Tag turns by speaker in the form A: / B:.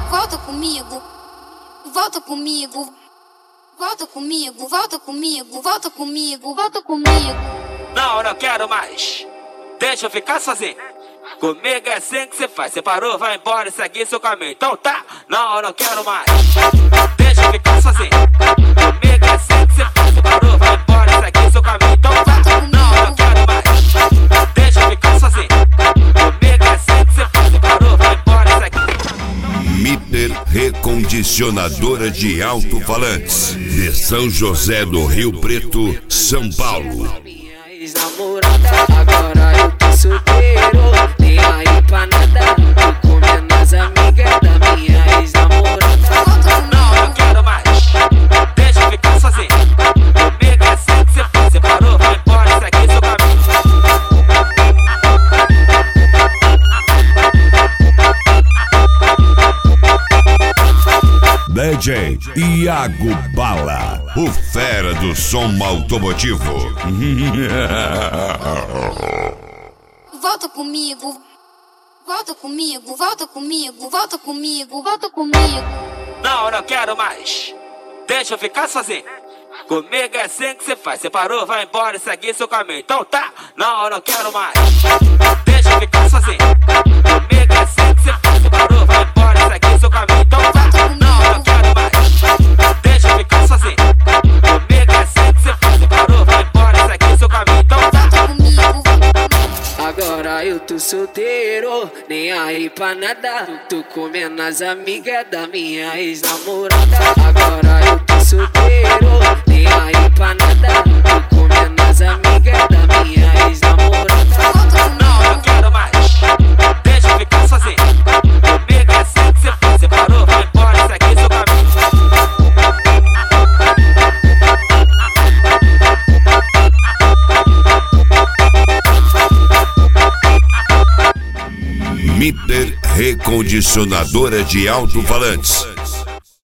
A: volta comigo, volta comigo, volta comigo, volta comigo, volta comigo, volta comigo.
B: Não, eu não quero mais. Deixa eu ficar sozinho. Comigo é assim que você faz. Você parou, vai embora e segue seu caminho. Então tá, não, eu não quero mais. Deixa eu ficar sozinho. Comigo é assim que você faz. Você parou, vai embora e segue seu caminho. Então tá, não, eu não quero mais. Deixa eu ficar sozinho. Comigo é assim que você faz. Você parou, vai embora e segue.
C: Mitter Recondicionadora de Alto-Falantes, de São José do Rio Preto, São Paulo.
D: Ex-namorada, agora eu tô solteiro, nem aí pra nada, tô comendo as amigas da minha ex-namorada.
B: Não, eu não quero mais. Deixa eu ficar sozinho. Comigo é assim que você faz. Você parou, vai embora e segue seu caminho.
C: DJ Iago Bala, o fera do som automotivo.
A: Volta comigo, volta comigo, volta comigo, volta comigo, volta comigo.
B: Não, eu não quero mais. Deixa eu ficar sozinho. Comigo é assim que você faz. Você parou, vai embora e segue seu caminho. Então tá, não, eu não quero mais. Deixa eu ficar sozinho. Comigo é assim que você faz. Você parou, vai embora e segue seu caminho. Então tá, não, eu não quero mais. Deixa eu ficar sozinho. Comigo é assim que você faz. Você parou, vai embora e segue seu caminho. Então tá.
D: Agora eu tô solteiro, nem aí pra nada, tô comendo as amigas da minha ex-namorada. Agora eu tô solteiro, nem aí pra nada, tô comendo as amigas da minha ex-namorada.
B: Não, eu não quero mais. Deixa eu ficar sozinho. Comigo é assim que você faz. Você parou, vai embora e segue seu caminho.
C: Mitter Recondicionadora de Alto-Falantes,